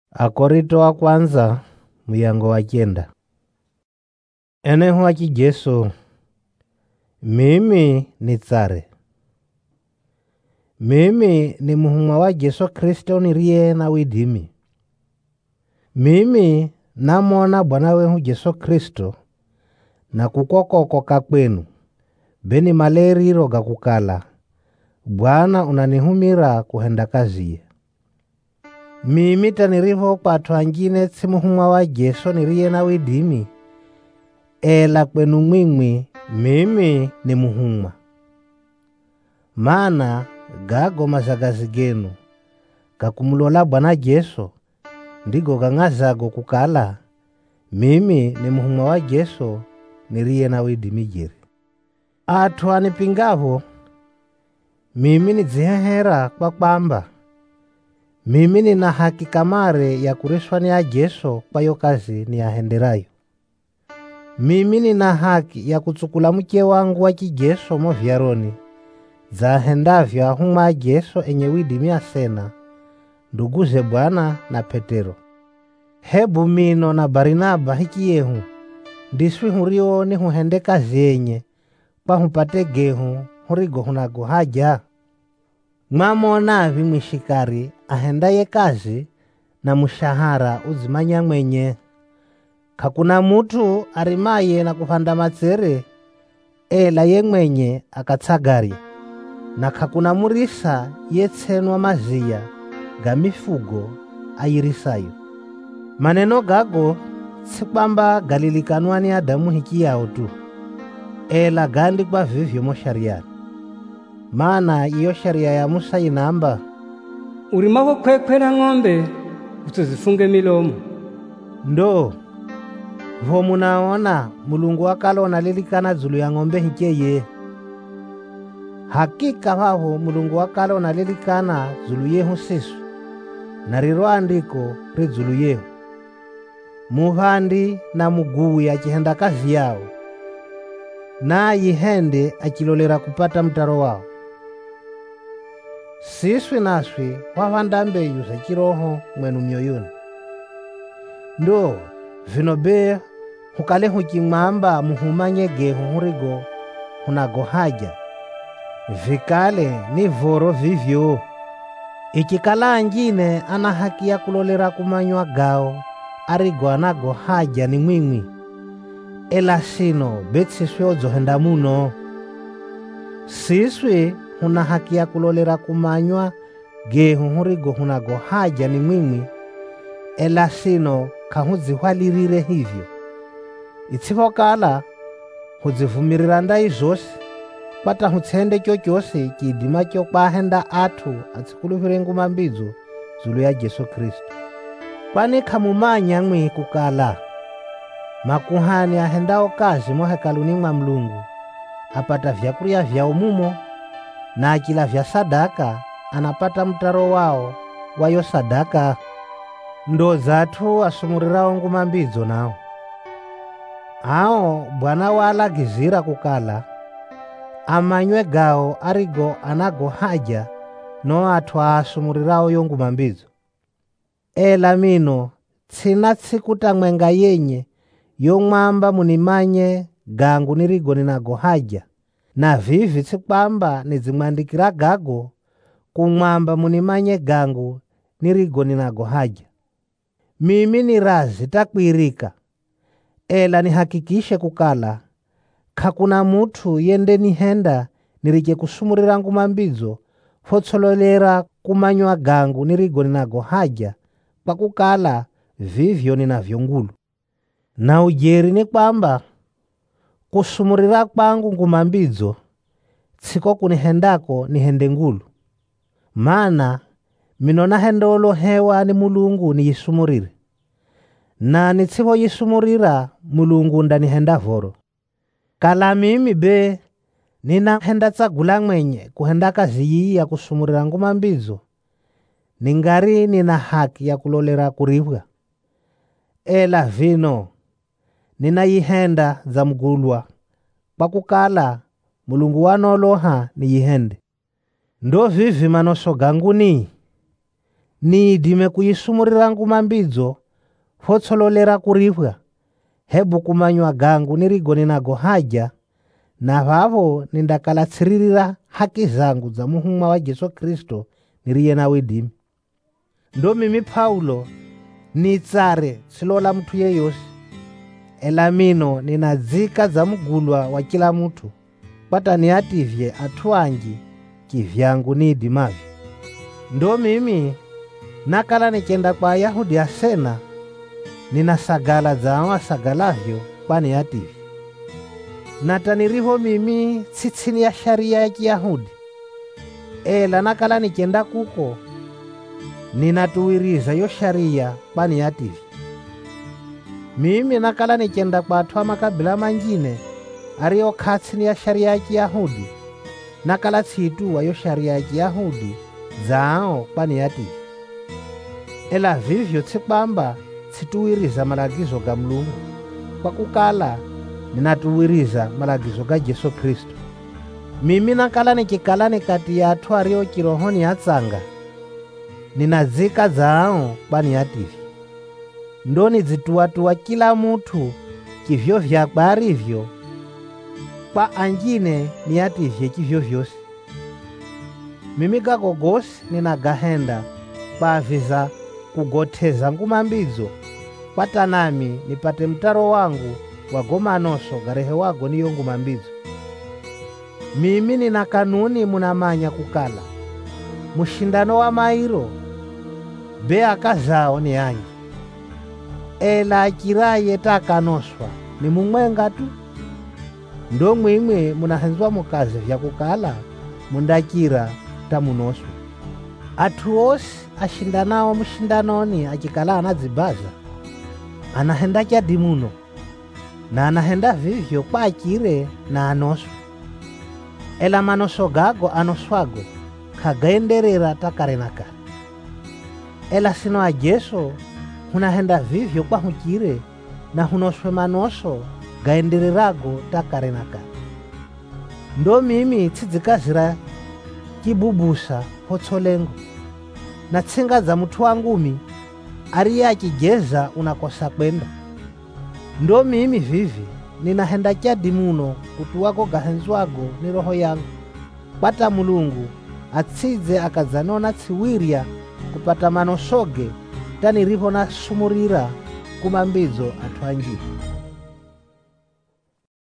Akorinto wa kwanza muyango wa 9. Eneho wa Jesu, mimi ni tsare. Mimi ni muhumwa wa Yesu Kristo niriye na widimi. Mimi namona Bwana wehu Yesu Kristo na kukokoka kwenu beni maleriro ga kukala Bwana unanihumira kuhenda kaziye. Mimi tanirivo kwa atu angine tsimuhumwa wa Yesu niriye na widimi, ela kwenu mwimwi mimi ni muhumwa. Maana gago mazagazi genu kakumulola Bwana Yesu ndigo gang'azago kukala mimi ni muhumwa wa Yesu niriye na widimi jeri. Atu anipingavo mimi nizihehera kwa kwamba mimi nina haki kamare ya kurishwa ni ya Yesu kwa yo kazi ni yahenderayo. Mimi nina haki ya kutsukula mke wangu wa kijesu mo vyaroni zahendavyo ahumwa Yesu enye widimi asena nduguze Bwana na Petero. Hebu mino na Barinaba hiki yehu ndiswi hurio ni huhende kazi yenye kwa hupate gehu hurigo hunago haja. Mwamona vimwishikari ahendaye kazi na mushahara uzimanya mwenye. Hakuna mutu arimaye na kupanda matsere ela ye mwenye akatsagari, na hakuna murisa yetsenwa mazia ga mifugo ayirisayo. Maneno gago si kwamba galilikanwa ni Adamu hiki yao tu, ela gaandikwa vivyo mo shariani. Maana iyo sharia ya Musa inamba, urimako kwekwera ng'ombe utuzifunge milomo. Ndo vo munaona Mulungu wakalona lilikana zulu ya ng'ombe hikeye. Hakika vavo Mulungu wakalona lilikana zulu yehu sisu, na riro andiko ri zulu yehu. Muvandi na muguwi achihenda kazi yao, na yihende achilolera kupata mtaro wao. Siswi naswi wavanda mbeyu za kiroho mwenu mioyoni. Ndo vinobe hukale hukimwamba muhumanye gehu hurigo hunago haja, vikale ni voro vivyo. Ikikala angine ana haki ya kulolera kumanywa gao arigo anago haja ni mwimwi, ela sino betsiswi ozohenda muno. Siswi huna haki ya kulolera kumanywa gehu hurigo hunago haja ni mwimwi, ela sino kahuzihwalirire hivyo. Itsivokala huzivumirira ndai zose pata hutsende chochose kidima cho kwahenda atu atsikuluvire nguma mbidzo zulu ya Yesu Kristo. Kwani kamumanya mwi kukala makuhani ahendao kazi mo hekaluni mwa Mulungu apata vyakuria vya umumo, na akila vya sadaka anapata mtaro wao wayo sadaka. Ndo zatu asumurirao nguma mbidzo nao ao Bwana walagizira kukala amanywe gao arigo anago haja no atu asumurirao yo nguma mbidzo. Ela mino tsina tsikuta mwenga yenye yo mwamba munimanye gangu nirigo ninago haja, na vivi tsikwamba nizimwandikira gago kumwamba munimanye gangu nirigo ninago haja. Mimi ni razi takwirika, ela nihakikishe kukala hakuna mutu yende nihenda nirike kusumurira nguma mbidzo fotsololera kumanywa gangu nirigo ninago haja, kwa kukala vivyo ninavyo ngulu. Na ujeri ni kwamba kusumurira kwangu nguma mbidzo tsiko kunihendako nihende ngulu. Maana mino nahenda olohewa ni Mulungu niyisumurire, na nitsivo yisumurira Mulungu ndanihenda voro. Kala mimi be ninahenda tsagula mwenye kuhenda kazi iyi ya kusumurira nguma mbidzo, ningari nina haki ya kulolera kuribwa. Ela vino ninayihenda za mgulwa kwa kukala Mulungu wanoloha niyihende. Ndo vivi manoso ganguni niidime kuyisumurira ngumambidzo fotsololera kuripwa hebu kumanywa gangu nirigoni nago haja na vavo nindakalatsiririra haki zangu za muhumwa wa Yesu Kristo niriye na widimi. Ndo mimi Paulo nitsare silola mtu yeyosi, ela mino ninadzika za mugulwa wa kila mtu pata niativye atwangi kivyangu niidimavyo. Ndo mimi nakala nikenda kwa Yahudi asena ninasagala zao asagalavyo kwa niativye. Natanirivo mimi tsitsini ya sharia ya Kiyahudi, ela nakala nikenda kuko ninatuwiriza yo sharia kwa niativye. Mimi nakala nikenda kwa atwa makabila mangine ariyo khatsini ya sharia ya Kiyahudi, nakala tsituwa yo sharia ya Kiyahudi zao kwa niativye. Ela vivyo tsikwamba tsituwiriza malagizo ga Mulungu, kwa kukala ninatuwiriza malagizo ga Yesu Kristo. Mimi nakala nikikala nikati ya athu ariyo kirohoni atsanga, ninadzika zao kwa niativye. Ndo nizituwatuwa kila mutu kivyo vyakwe arivyo, kwa angine niativye kivyo vyosi. Mimi gagogosi ninagahenda kwa aviza kugotheza ngumambidzo pata nami nipate mtaro wangu wagomanoso garehe wago niyo ngumambidzo. Mimi nina kanuni munamanya kukala mushindano wa mairo be akazao ni anji, ela akiraye takanoswa ni mumwenga tu. Ndo mwimwe munahenzwa mukazi vya kukala mundakira tamunoswa. Athu osi ashindanao mushindanoni akikala anadzibaza anahenda kyadi muno, na anahenda vivyo kwa akire na anoswa. Ela manoso gago anoswago kagaenderera takarenaka. Ela sino ajeso hunahenda vivyo kwa hukire na hunoswe manoso gaendererago takarenaka. Ndo mimi tsidzikazira kibubusa potsolengo na tsinga za mutu wangumi ariye akigeza unakosa kwenda. Ndo mimi vivi ninahenda kyadi muno kuti wako gahenzwago ni roho yangu, pata Mulungu atsidze akadzanona tsiwirya kupata manosoge tanirivo nasumurira kumambidzo athu anjipo.